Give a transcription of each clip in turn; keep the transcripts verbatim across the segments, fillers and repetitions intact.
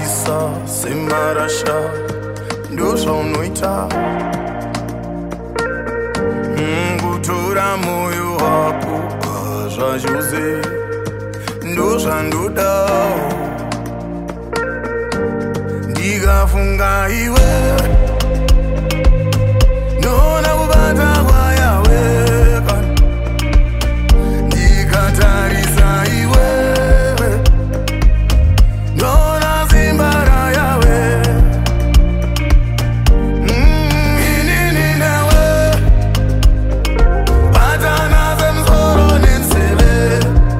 Isa semarasha ndosha unoita ngutora moyo wako pazvajuze ndosha ndoda ndikafunga iwe nona kubata kwayawe ndikatarisa iwe nona simbara yawe inini nawe patana semsoro nensebe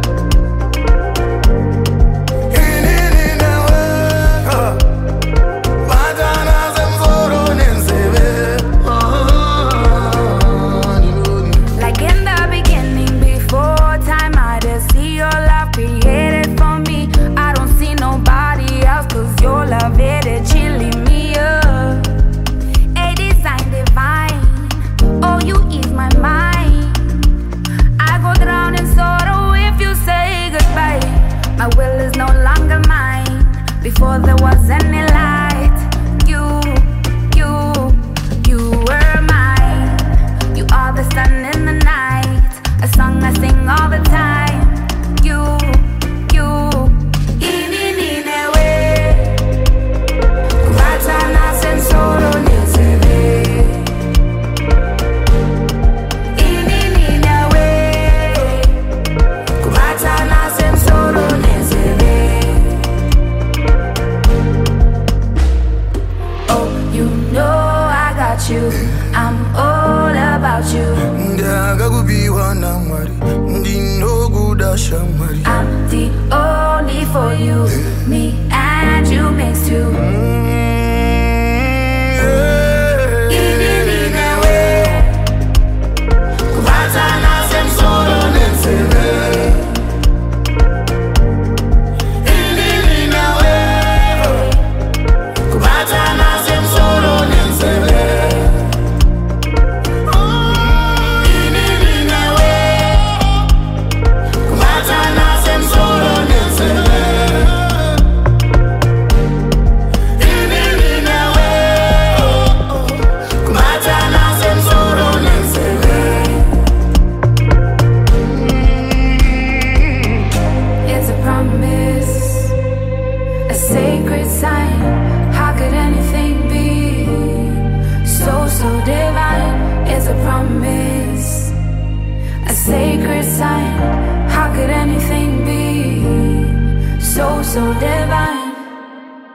inini nawe patana semsoro nensebe. Like in the beginning, before time, I just see your love created for me. I don't see nobody else, cause your love it, it chilling me up. A design divine, oh you ease my mind. I go drown in sorrow if you say goodbye. My will is no longer mine. Before there was any light, you, you, you were mine. You are the sun in the night, a song I sing all the time. You, you, inini newe, kubatana sensoro nesebe. Inini newe, kubatana sensoro nesebe. Oh, you know I got you, I'm all about you. Ndakakupiwa naMwari ndinokuda shamwari. I'm the only for you, me and you makes two. Inini newe, kubatana semsoro nensebe. Inini newe, kubatana semsoro nensebe. Inini newe, kubatana semsoro nensebe. Inini newe, kubatana semsoro nensebe. It's a promise, a sacred sign. How could anything be so, so divine? It's a promise, a sacred sign. How could anything be so, so divine?